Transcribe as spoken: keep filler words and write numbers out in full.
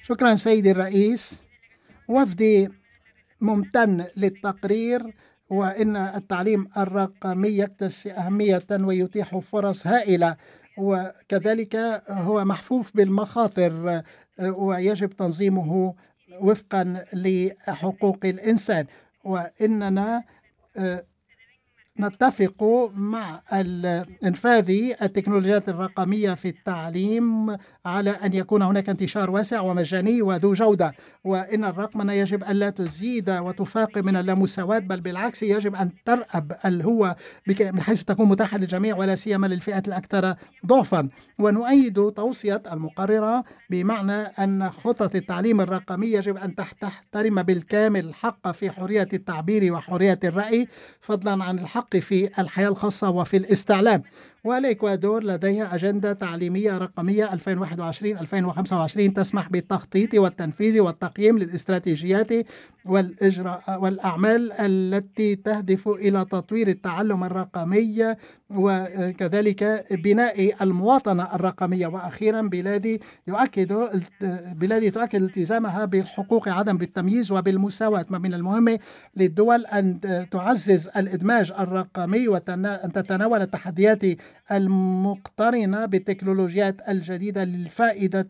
شكرا سيدي الرئيس. وفدي ممتن للتقرير، وإن التعليم الرقمي يكتسي أهمية ويتيح فرص هائلة، وكذلك هو محفوف بالمخاطر ويجب تنظيمه وفقا لحقوق الإنسان. وإننا نتفق مع إنفاذ التكنولوجيات الرقمية في التعليم على أن يكون هناك انتشار واسع ومجاني وذو جودة، وإن الرقمنة يجب أن لا تزيد وتفاقم من اللامساواة، بل بالعكس يجب أن ترأب الهوة بحيث تكون متاحة للجميع ولا سيما للفئات الأكثر ضعفا. ونؤيد توصية المقررة بمعنى أن خطط التعليم الرقمي يجب أن تحترم بالكامل الحق في حرية التعبير وحرية الرأي، فضلا عن الحق في الحياة الخاصة وفي الاستعلام. والإكوادور لديها أجندة تعليمية رقمية ألفين وواحد وعشرين ألفين وخمسة وعشرين تسمح بالتخطيط والتنفيذ والتقييم للاستراتيجيات والإجراء والأعمال التي تهدف إلى تطوير التعلم الرقمي وكذلك بناء المواطنة الرقمية. وأخيرا بلادي يؤكد بلادي تؤكد التزامها بالحقوق عدم بالتمييز وبالمساواة. ما من المهم للدول أن تعزز الإدماج الرقمي وأن تتناول التحديات المقترنة بالتكنولوجيات الجديدة للفائدة